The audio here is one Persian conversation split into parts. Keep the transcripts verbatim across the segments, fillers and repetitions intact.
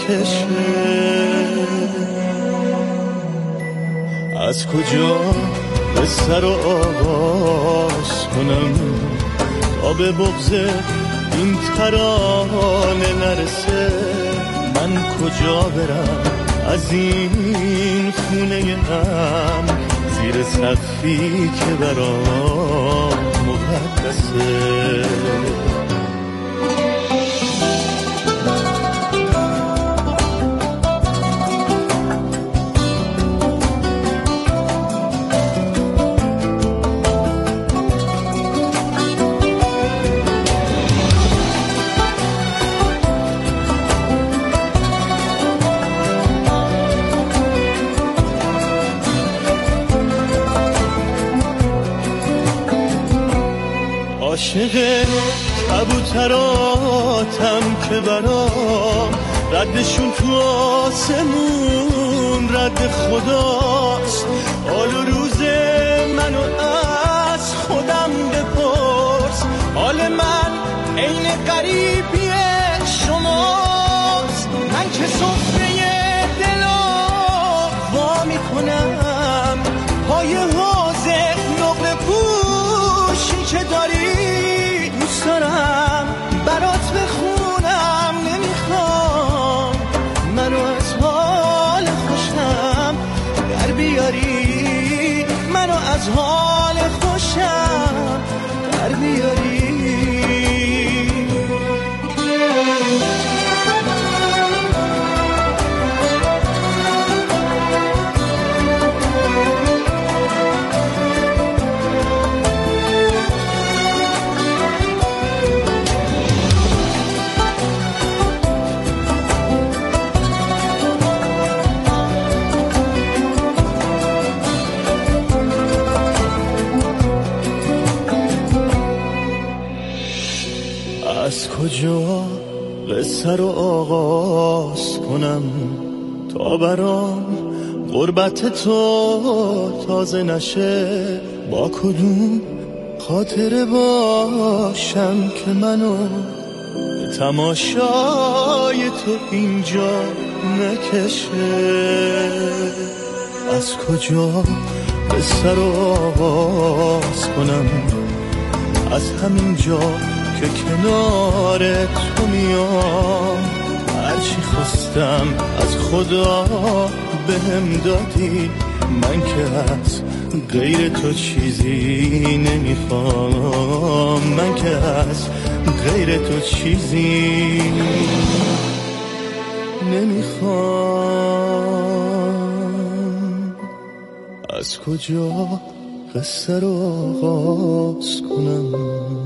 نکشه. از کجا به سر و آغاز کنم تا به بغض این ترانه نرسه؟ من کجا برم از این خونه غم زیر سقفی که برام مقدسه؟ عاشق کبوتراتم که برام ردشون تو آسمون رد خداست. حال و روز منو از خودم بپرس، حال من عین غریبی شماست. من که سفره دلا وا میکنم پای حوض نقل پوشی که داری دوست دارم برات بخونم، نمیخوام منو از حال خوشم در بیاری، منو از حال خوشم در بیاری. از کجا قصه رو آغاز کنم تا برام غربت تو تازه نشه؟ با کدوم خاطره باشم که منو به تماشای تو اینجا نکشه؟ از کجا قصه رو آغاز کنم از همین جا که کنار تو میام؟ هرچی خواستم از خدا بهم دادی، من که از غیر تو چیزی نمیخوام، من که از غیر تو چیزی نمیخوام. از کجا قصه رو آغاز کنم؟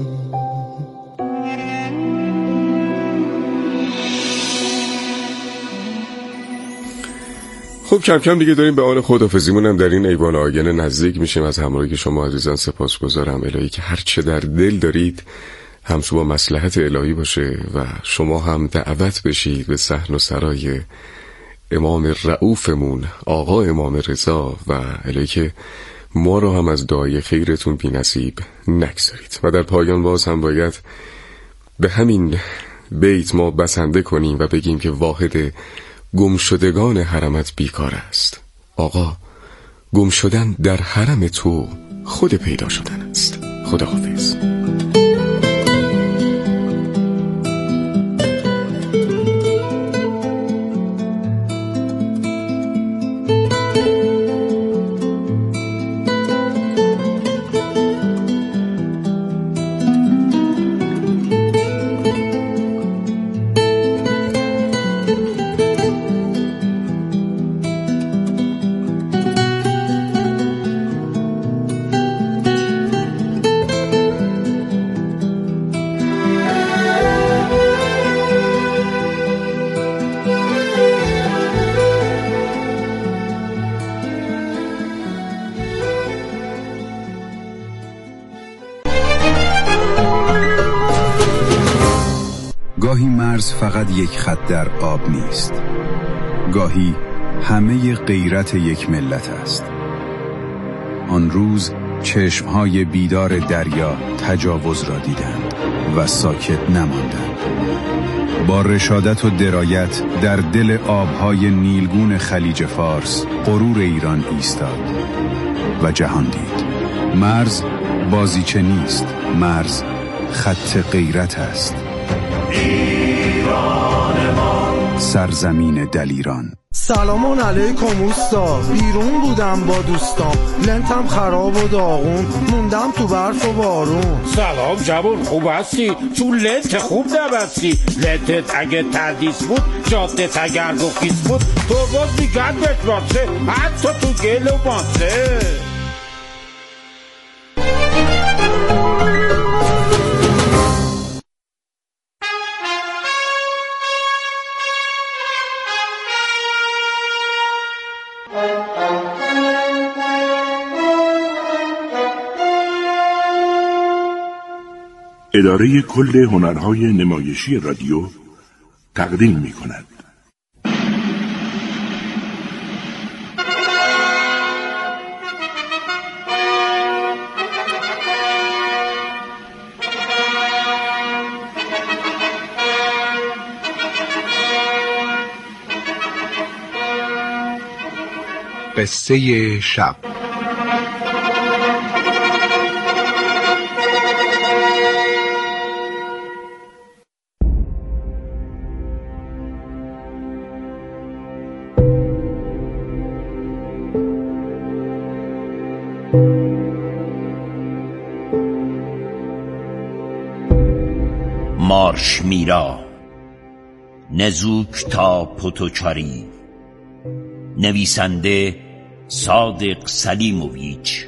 خب کم کم دیگه داریم به آن خداحافظیمون هم در این ایوان آینه نزدیک میشیم. از همراهی شما عزیزان سپاسگزارم. الهی که هر چه در دل دارید همسو با مصلحت الهی باشه و شما هم دعوت بشید به صحن و سرای امام رؤوفمون آقا امام رضا و الهی که ما رو هم از دعای خیرتون بی نصیب نگذارید. و در پایان باز هم باید به همین بیت ما بسنده کنیم و بگیم که واحد گمشدگان حرمت بیکار است. آقا، گم شدن در حرم تو خود پیدا شدن است. خداحافظ. گاهی مرز فقط یک خط در آب نیست، گاهی همه غیرت یک ملت است. آن روز چشمهای بیدار دریا تجاوز را دیدند و ساکت نماندند. با رشادت و درایت در دل آبهای نیلگون خلیج فارس غرور ایران ایستاد و جهان دید. مرز بازیچه نیست، مرز خط غیرت است. ایران ما، سرزمین دلیران. سلام علیکم اوستا، بیرون بودم با دوستام، لنتم خراب و داغون، موندم تو برف و بارون. سلام جوون، خوب هستی؟ تو لنت خوب نبستی. لنتت اگه تردیس بود، جادت اگر گفیس بود، تو باز میگن بتراسه، حتی تو گل و ماسه. اداره کل هنرهای نمایشی رادیو تقدیم می کند. قصه شب. مارش میرا، نزوک تا پوتوچاری. نویسنده صادق سلیموویچ.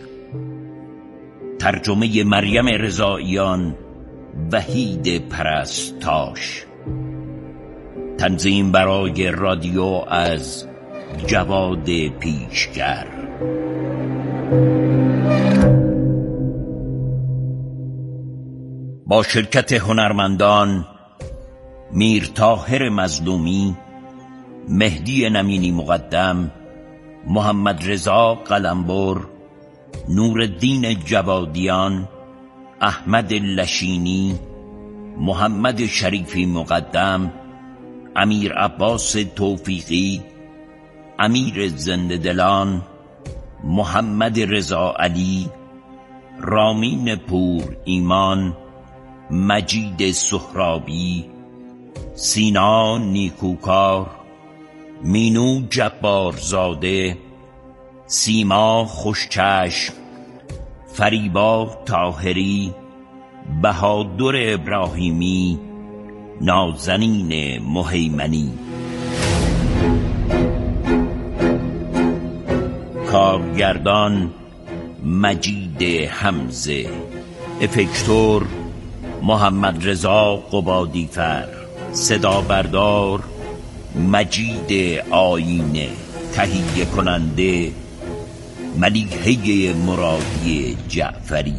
ترجمه مریم رضاییان، وحید پرستاش. تنظیم برای رادیو از جواد پیشگر. با شرکت هنرمندان میر طاهر مظلومی، مهدی نمینی مقدم، محمد رضا قلمبر، نورالدین جوادیان، احمد لشینی، محمد شریفی مقدم، امیر عباس توفیقی، امیر زنده‌دلان، محمد رضا علی، رامین پور ایمان، مجید سهرابی، سینا نیکوکار، مینو جبارزاده، سیما خوشچشم، فریبا طاهری، بهادر ابراهیمی، نازنین مهیمنی. کارگردان مجید حمزه. افکتور محمد رضا قبادیفر. صدا بردار مجید آینه. تهیه کننده ملیحه مرادی جعفری.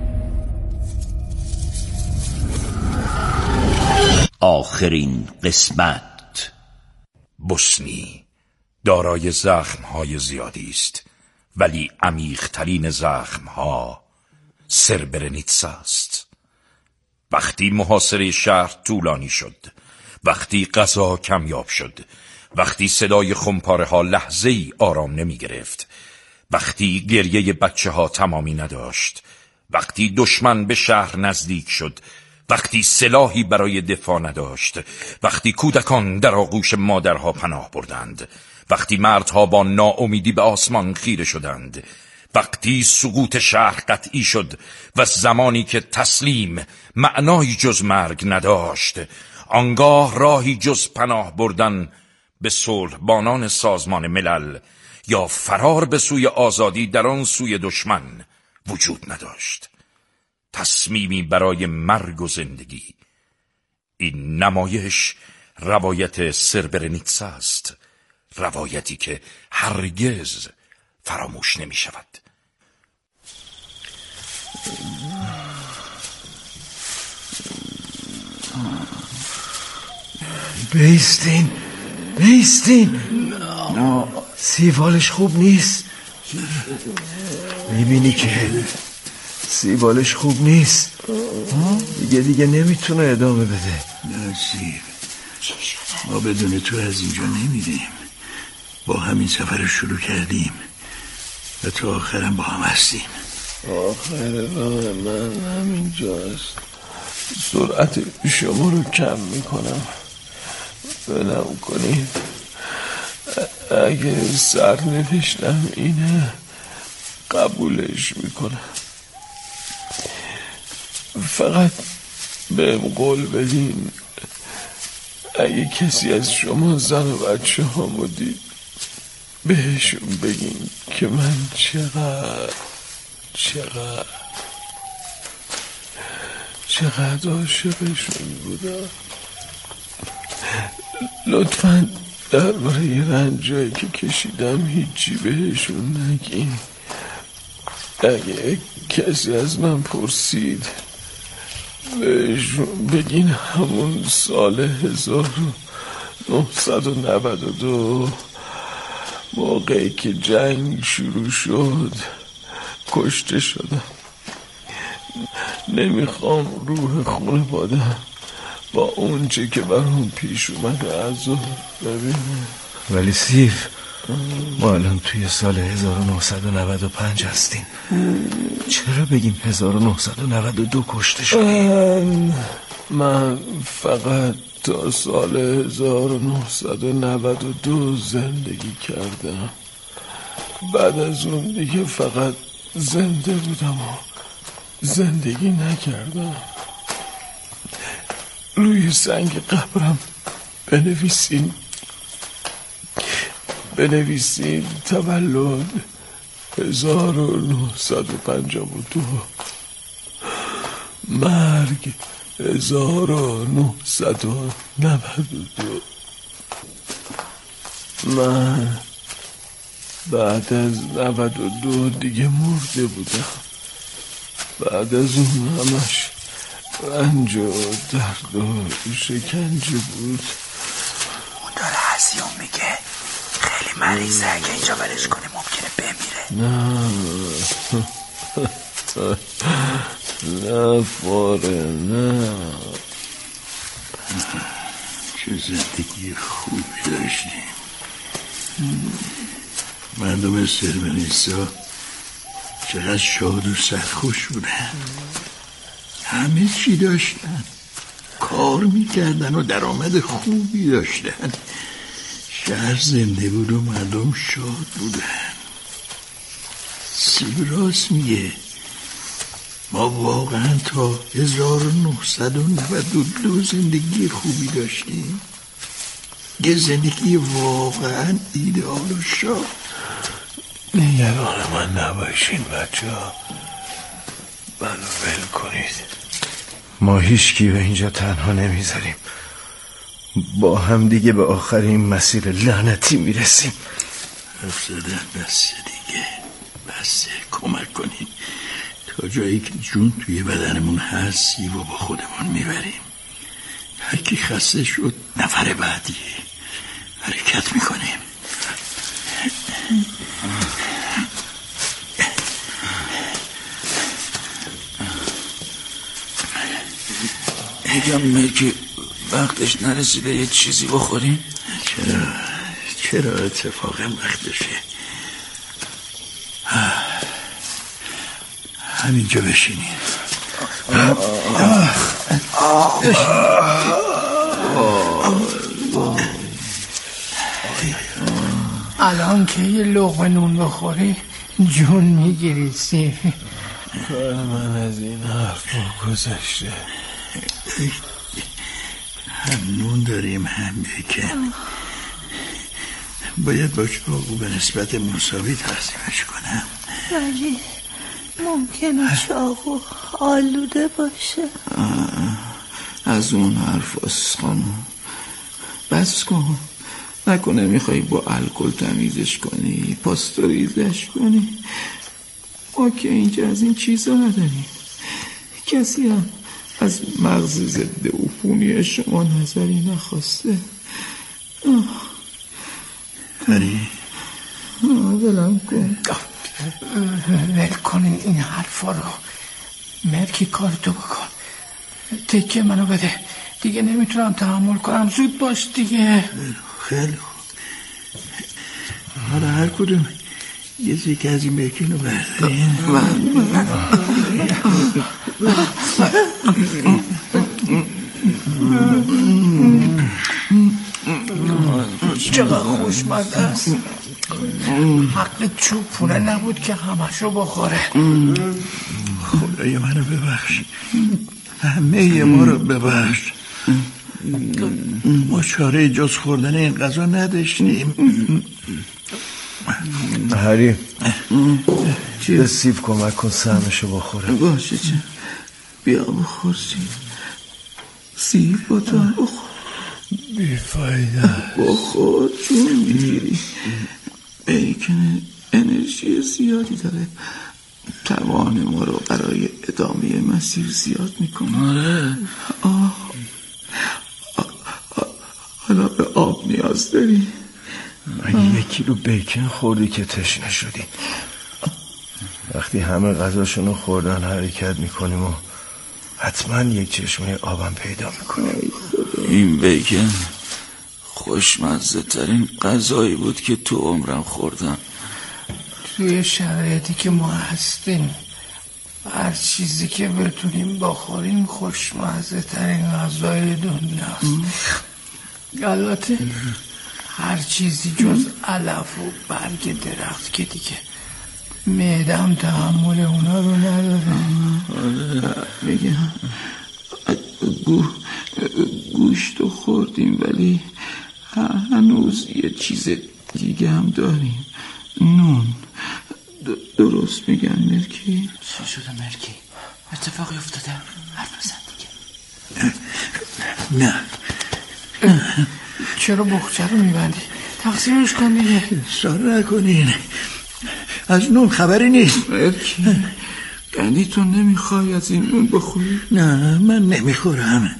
آخرین قسمت. بوسنی دارای زخم‌های زیادی است، ولی عمیق‌ترین زخم‌ها سربرنیتسا است. وقتی محاصره شهر طولانی شد، وقتی غذا کمیاب شد، وقتی صدای خمپاره ها لحظه ای آرام نمی گرفت، وقتی گریه بچه ها تمامی نداشت، وقتی دشمن به شهر نزدیک شد، وقتی سلاحی برای دفاع نداشت، وقتی کودکان در آغوش مادرها پناه بردند، وقتی مردها با ناامیدی به آسمان خیره شدند، وقتی سقوط شهر قطعی شد و زمانی که تسلیم معنایی جز مرگ نداشت، آنگاه راهی جز پناه بردن به صلحبانان سازمان ملل یا فرار به سوی آزادی در آن سوی دشمن وجود نداشت. تصمیمی برای مرگ و زندگی. این نمایش روایت سربرنیتسا است، روایتی که هرگز فراموش نمی شود. بیستین بیستین سیوالش خوب نیست. میبینی که سیبالش خوب نیست دیگه دیگه نمیتونه ادامه بده. نصیب ما بدون تو از اینجا نمیریم. با همین سفر شروع کردیم و تا آخرم با هم هستیم. آخر راه من همینجاست. سرعت شما رو کم میکنم بنام کنید. اگه سرنوشتم اینه قبولش میکنم. فقط بهم قول بدین اگه کسی از شما زن و بچه هامو دید بهشون بگین که من چقدر چقدر چقدر عاشقشون بودم. لطفاً درباره رنجایی که کشیدم هیچی بهشون نگین. اگه کسی از من پرسید بهشون بگین همون سال هزار و نهصد و نود و دو موقعی که جنگ شروع شد کشته شدم. نمیخوام روح خانواده‌ام با اون چه که برام پیش اومده عذاب ببینه. ولی سیف ما الان توی سال هزار و نهصد و نود و پنج هستیم. چرا بگیم هزار و نهصد و نود و دو کشته شدیم؟ من, من فقط تا سال هزار و نهصد و نود و دو زندگی کردم. بعد از اون دیگه فقط زنده بودم و زندگی نکردم. روی سنگ قبرم بنویسین بنویسین تولد هزار و نهصد و پنجاه و دو، مرگ هزار و نهصد و نود و دو. من بعد از نود و دو دیگه مرده بودم. بعد از اون همش رنج و درد و شکنجه بود. اون داره هزیون میگه خیلی مریضه، اگه اینجا ولش کنه ممکنه بمیره. نه نه فاره نه. چه زندگی خوبی داشتیم. مردم سربنیسا چقدر شاد و سرخوش بودن. همه چی داشتن، کار میکردن و درآمد خوبی داشتن. شهر زنده بود و مردم شاد بودن. سیب راست میگه، ما واقعا تا هزار و نهصد و نود و دو زندگی خوبی داشتیم. یه زندگی واقعا ایدئال و شاد. نگران من نباشین بچه ها، منو ول کنید. ما هیچ کی به اینجا تنها نمیذاریم. با هم دیگه به آخرین مسیر لعنتی میرسیم. حرف زدن بسه دیگه، بسه. کمک کنیم تا جایی که جون توی بدنمون هست و با خودمون میبریم. هر کی خسته شد نفر بعدی حرکت میکنیم. میگم مرگی وقتش نرسیده یه چیزی بخوریم؟ چرا چرا اتفاقا وقتشه. همینجا بشینیم. الان که یه لقمه نون بخوری جون میگیری سیف. کار من از این حرف گذشته. هم نون داریم هم بکن. باید با چاقو به نسبت مساوی تقسیمش کنم. ولی ممکنه چاقو آلوده باشه. از اون حرف هست خانم. بس کن. نکنه میخوایی با الکل تمیزش کنی، پاستوریزش کنی. ما که اینجا از این چیزا نداریم. کسی هم از مغز ضد عفونی شما نظری نخواسته. هری ولم کن. ول کنین این حرفا رو. ملکی کارتو بکن، تکه منو بده، دیگه نمیتونم تحمل کنم، زود باش دیگه. خیلی خوب، حالا هر کدوم یه زیگه از این بیکن رو برداریم. چقدر خوشمزه است. حق چوب پونه نبود که همشو بخوره. خدای منو ببخش، همه ما رو ببخش. ما چاره جز خوردن این غذا نداشتیم. هری به سیب کمک کن سهمشو بخوره. باشه چه بیا بخور سیب. سیب با تو بخور. بیفایده بخور چون میگیری. بیکن انرژی زیادی داره، توان ما رو برای ادامه مسیر زیاد میکنه. آره آه. حالا به آب نیاز داری؟ مگه یک کیلو بیکن خوردی که تشنه شدی؟ وقتی همه غذاشونو خوردن حرکت میکنیم و حتما یک چشمه آبم پیدا میکنیم. این بیکن خوشمزه ترین غذایی بود که تو عمرم خوردم. توی شرایطی که ما هستیم هر چیزی که بتونیم بخوریم خوشمزه ترین غذای دنیاست. البته هر چیزی جز علف و برگ درخت که دیگه معدم تحمل اونا رو نداره. میگم گو... گوشت خوردیم ولی هنوز یه چیز دیگه هم داریم، نون. د... درست میگم ملکی؟ چی شده ملکی؟ اتفاقی افتاده؟ حرف بزن دیگه. نه چرا بخچه رو میبندی؟ تقسیمش کن دیگه. اصرار نکنین، از نون خبری نیست. ملکی یعنی تو نمیخوای از این نون بخوری؟ نه من نمیخورم،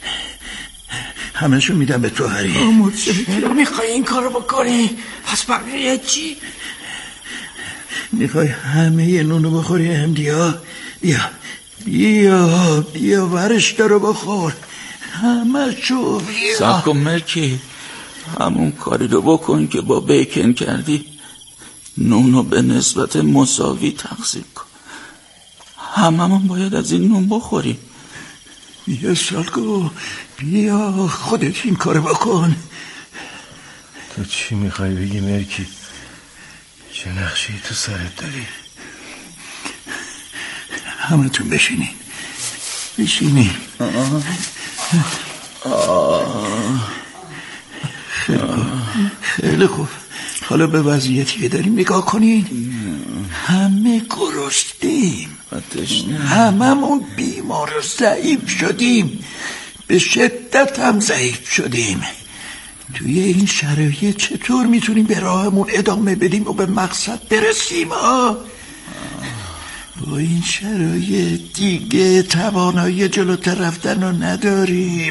همشو میدم به تو هری. چرا میخوای این کارو بکنی؟ پس بقیه چی؟ میخوای همه نونو بخوری همدیا؟ بیا بیا بیا ورش دارو بخور همه شو. بیا سب کن ملکی، همون کاری رو بکن که با بیکن کردی، نونو به نسبت مساوی تقسیم کن. هممون باید از این نون بخوریم. بیا سالگو بیا خودت این کار بکن. تو چی میخوای بگی ملکی؟ چه نقشی تو سرت داری؟ همه تون بشینین بشینین. آه. آه. خیلی خوب خیلی خوب حالا به وضعیتی که داریم نگاه کنین. همه گرسنه‌ایم، هممون بیمار و ضعیف شدیم، به شدت هم ضعیف شدیم. توی این شرایط چطور میتونیم به راهمون ادامه بدیم و به مقصد برسیم؟ ها با این شرایط دیگه توانایی جلوتر رفتن رو نداریم.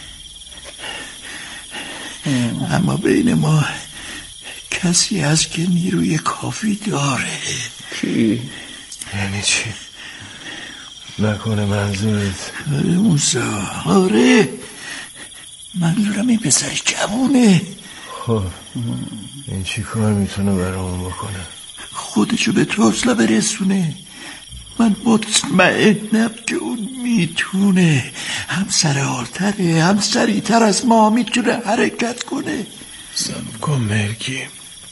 اما بین ما کسی هست که نیروی کافی داره. کی؟ یعنی چی؟ نکنه منظورت؟ آره موسا، آره منظورم این پسر جوونه. خب این چی کار میتونه برامون بکنه؟ خودشو به توسلا برسونه. من مطمئنم که اون میتونه، هم سرحالتره هم سریعتر از ما میتونه حرکت کنه. صبر کن ملکی،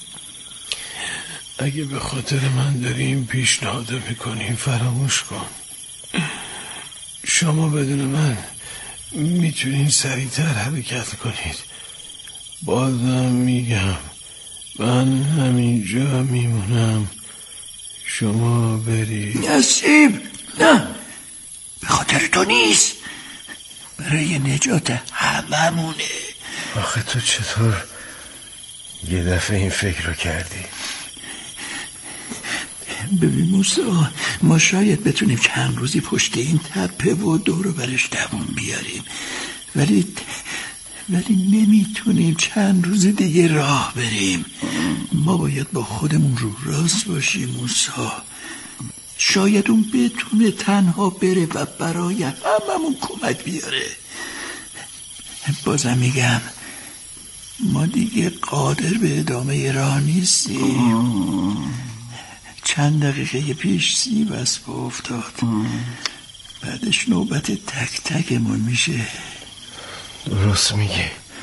اگه به خاطر من داری این پیشنهاد میکنی فراموش کن. شما بدون من میتونین سریعتر حرکت کنید. بازم میگم من همینجا میمونم، شما برید. نصیب نه، به خاطر تو نیست، برای نجات هممونه. آخه تو چطور یه دفعه این فکر رو کردی؟ ببین موسا، ما شاید بتونیم چند روزی پشت این تپه و دور و برش دووم بیاریم، ولی ولی نمیتونیم چند روز دیگه راه بریم. ما باید با خودمون رو راست باشیم موسا. شاید اون بتونه تنها بره و برای هممون کمک بیاره. بازم میگم ما دیگه قادر به ادامه راه نیستیم. چند دقیقه پیش سیب از پا افتاد، بعدش نوبت تک تکمون میشه. درست میگی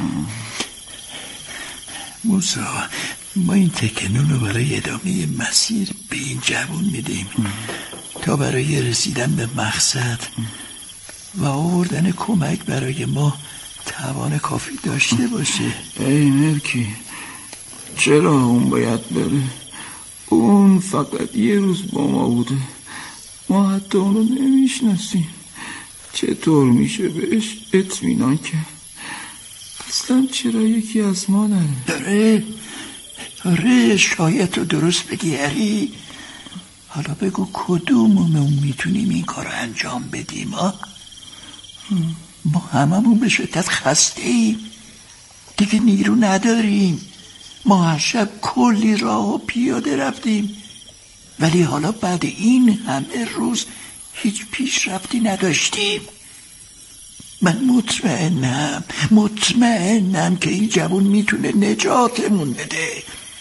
موسا، ما این تکنون رو برای ادامه مسیر به این جوون میدیم تا برای رسیدن به مقصد و آوردن کمک برای ما توان کافی داشته باشه. ای ملکی، چرا اون باید بره؟ اون فقط یه روز با ما بوده، ما حتی اونو نمیشناسیم. چطور میشه بهش اطمینان کرد؟ اصلا چرا یکی از ما نره؟ داره آره، شاید تو درست بگی هری. حالا بگو کدوممون میتونیم این کار رو انجام بدیم؟ ها؟ ما هممون به شدت خسته ایم، دیگه نیرو نداریم. ما هر شب کلی راه و پیاده رفتیم، ولی حالا بعد این همه روز هیچ پیشرفتی نداشتیم. من مطمئنم مطمئنم که این جوان میتونه نجاتمون بده.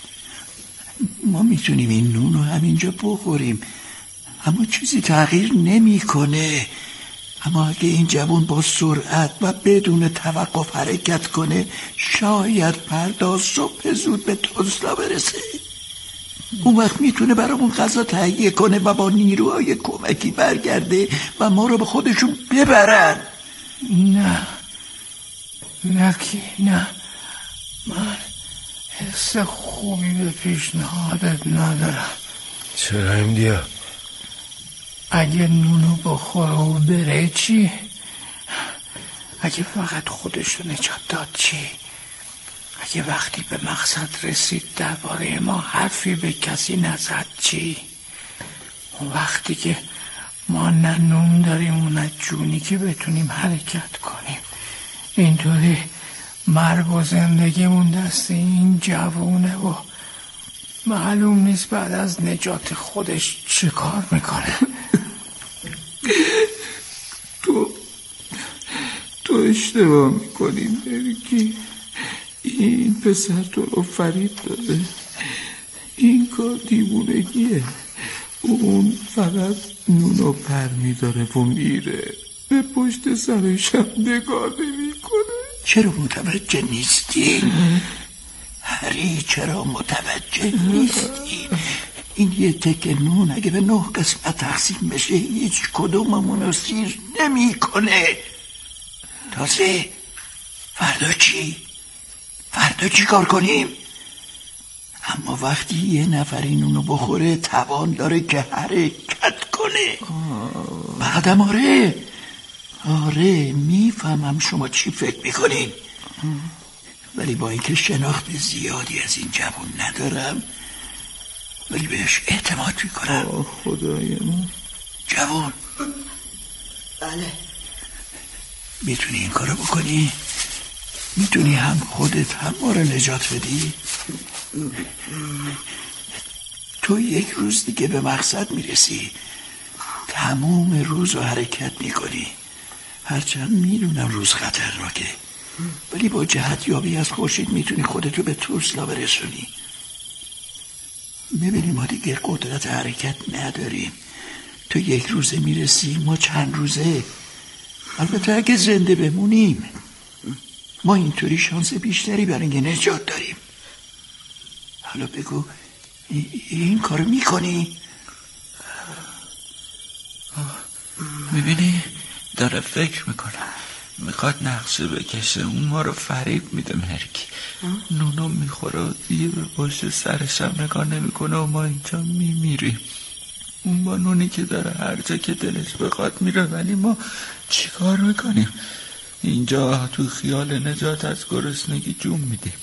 ما میتونیم این نون رو همینجا بخوریم، اما چیزی تغییر نمیکنه. اما اگه این جوان با سرعت و بدون توقف حرکت کنه، شاید فردا صبح زود به تزلا برسه. اون وقت میتونه برامون غذا تهیه کنه و با نیروهای کمکی برگرده و ما رو به خودشون ببرن. نه لکی، نه، من حس خوبی به پیشنهادت ندارم. چرا این دیا؟ اگه نونو بخوره و بره چی؟ اگه فقط خودش رو نجات داد چی؟ اگه وقتی به مقصد رسید درباره ما حرفی به کسی نزد چی؟ اون وقتی که ما نه نون داریم و نه جونی که بتونیم حرکت کنیم، اینطوری مرگ و زندگیمون دست این جوونه و معلوم نیست بعد از نجات خودش چه کار میکنه. تو تو اشتباه میکنی ملکی. این پسر تو رو فریب داده. این کار دیوونگیه. اون فقط نونو پر میداره و میره، به پشت سرشم نگاه نمیکنه. چرا متوجه نیستی؟ هری چرا متوجه نیستی؟ این یه تکه نون اگه به نه قسمت تقسیم بشه هیچ کدوممون رو سیر نمی کنه. تازه فردا چی؟ فردا چی کار کنیم؟ اما وقتی یه نفر این اونو بخوره توان داره که حرکت کنه. بعدم آره آره میفهمم شما چی فکر میکنین، ولی با اینکه شناخت زیادی از این جوان ندارم ولی بهش اعتماد میکنم. خدای من جوان، بله میتونی این کارو بکنی؟ میتونی هم خودت هم ما رو نجات بدی؟ تو یک روز دیگه به مقصد میرسی، تموم روز رو حرکت میکنی. هرچند میدونم روز خطرناکه، ولی با جهت یابی از خورشید میتونی خودتو به تزلا برسونی. میبینی ما دیگه قدرت حرکت نداریم. تو یک روزه میرسی، ما چند روزه. البته اگه زنده بمونیم ما اینطوری شانس بیشتری برای اینکه نجات داریم. حالا بگو این کارو میکنی؟ میبینی داره فکر میکنه، میخواد نقشه بکشه. اون ما رو فریب میده ملکی. نونو میخوره و دیگه به پشت سرشم نگاه نمیکنه و ما اینجا میمیریم. اون با نونی که داره هر جا که دلش بخواد میره، ولی ما چی کار میکنیم؟ اینجا تو خیال نجات از گرسنگی جون میدیم.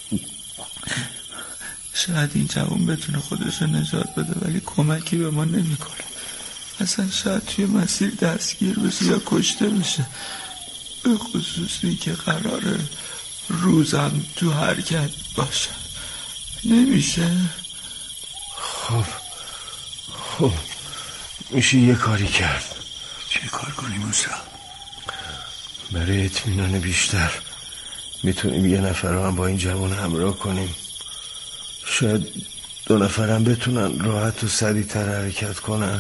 شاید این جوان بتونه خودش رو نجات بده ولی کمکی به ما نمیکنه. اصلا شاید توی مسیر دستگیر بشه یا کشته بشه، به خصوصی که قراره روزم تو حرکت باشه. نمیشه. خب خب میشه یه کاری کرد. چه کار کنیم موسی؟ برای اطمینان بیشتر میتونیم یه نفر رو هم با این جوان همراه کنیم. شاید دو نفرم بتونن راحت و سریع‌تر حرکت کنن.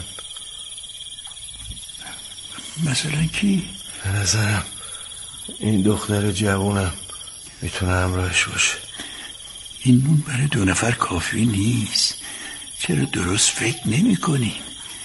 مثلا کی؟ به نظرم این دختر جوانم میتونه همراهش باشه. این نون برای دو نفر کافی نیست. چرا درست فکر نمی کنیم؟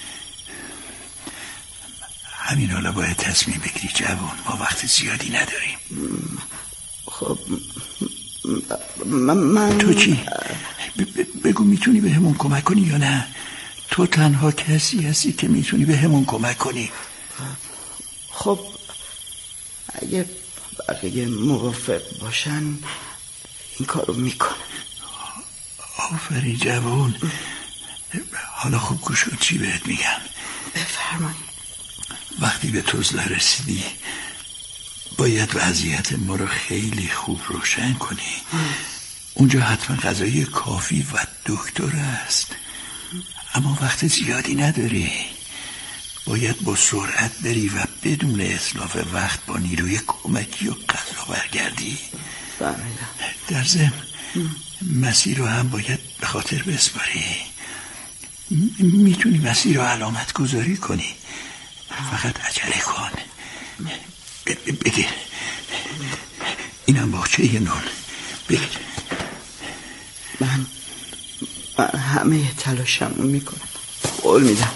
همین حالا باید تصمیم بگیری جوان، ما وقت زیادی نداریم. خب من, من... تو چی؟ ب- بگو میتونی به همون کمک کنی یا نه؟ تو تنها کسی هستی که میتونی به همون کمک کنی. خب اگه بقیه موافق باشن این کارو میکنم. آفرین جوان. حالا خوب گوش کن چی بهت میگم. بفرمایید. وقتی به تزله رسیدی باید وضعیت ما رو خیلی خوب روشن کنی. اونجا حتما غذای کافی و دکتر هست، اما وقت زیادی نداری. باید با سرعت بری و بدون اتلاف وقت با نیروی کمکی و غذا برگردی. در ضمن مسیر رو هم باید به خاطر بسپاری. میتونی مسیر رو علامت گذاری کنی، فقط عجله کن. بگیر اینم باغچه یه نون. بگیر. من, من همه تلاشم رو میکنم، قول میدم.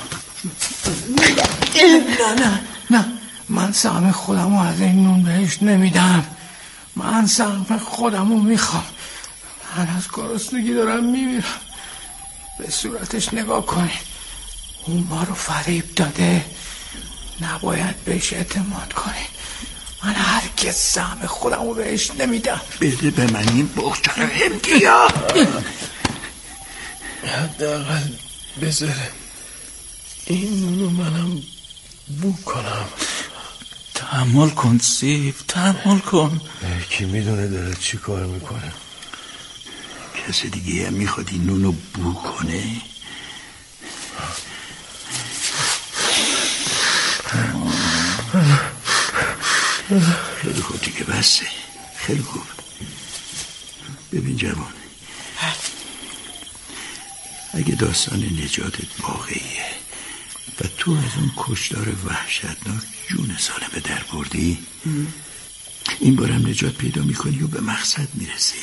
نه نه نه من سهم خودم رو از این نون بهش نمیدم. من سهم خودم رو میخوام. من از گرسنگی دارم میمیرم. به صورتش نگاه کنید، اون ما رو فریب داده، نباید بهش اعتماد کنید. من هرگز سهم خودم رو بهش نمیدم. بده به من این بغچه رو هم گیا. حداقل بذاره این نونو منم بو کنم. تحمل کن سیف، تحمل کن. کی میدونه داره چی کار میکنه؟ کسی دیگه هم میخواد این نونو بو کنه؟ خیلی خوب دیگه، بسه. خیلی خوب. ببین جوان، اگه داستان نجاتت واقعیه و تو از اون کشتار وحشتناک جون سالمه در بردی، این بارم نجات پیدا میکنی و به مقصد میرسی.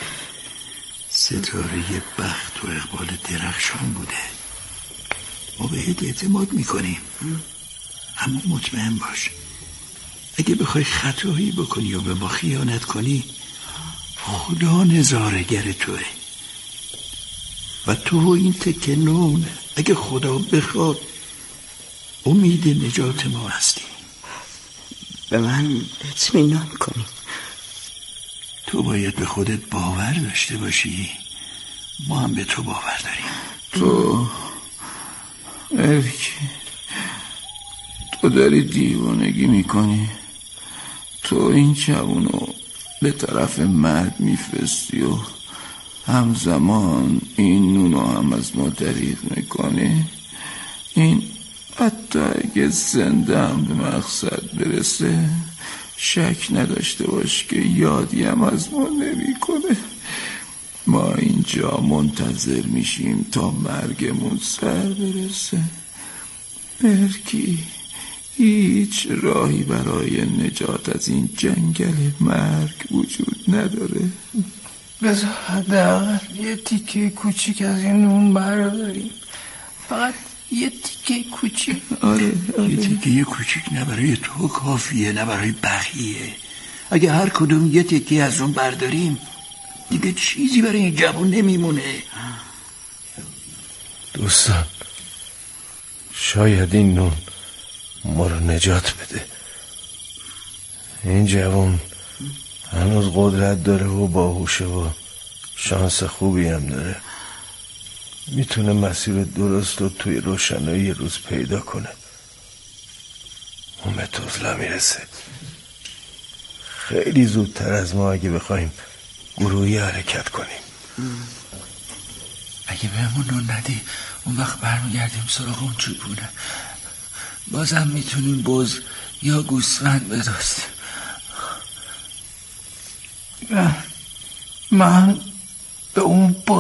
ستاره بخت و اقبال درخشان بوده، ما بهت اعتماد میکنیم. اما مطمئن باش اگه بخوای خطایی بکنی و به ما خیانت کنی، خدا نظاره‌گر توه و تو این تکه نون اگه خدا بخواد امید نجات ما هستی. به من اطمینان کنی. تو باید به خودت باور داشته باشی، ما هم به تو باور داریم. تو اریک، تو داری دیوانگی میکنی. تو این جوونو به طرف مرگ میفرستی و همزمان این نونو هم از ما دریغ میکنی. این حتی اگه زنده هم به مقصد برسه شک نداشته باش که یادی هم از ما نمیکنه. ما اینجا منتظر میشیم تا مرگمون سر برسه. مرگی هیچ راهی برای نجات از این جنگل مرگ وجود نداره. بذار حداقل یه تیکه کوچیک از این نون برداریم. فقط یه تیکه کوچیک. آره, آره. یه تیکه کوچیک نه برای تو کافیه نه برای بقیه. اگه هر کدوم یه تیکه از اون برداریم دیگه چیزی برای این جوان نمیمونه. دوستان، شاید این نون ما رو نجات بده. این جوان هنوز قدرت داره و باهوشه و شانس خوبی هم داره. میتونه مسیر درست رو توی روشنایی روز پیدا کنه. اون به تزله میرسه. خیلی زودتر از ما اگه بخوایم گروهی حرکت کنیم. اگه بهمون نون ندی اون وقت برمیگردیم سراغ اون چوبونه، بازم میتونیم بز یا گوسفند بدوستیم. من به اون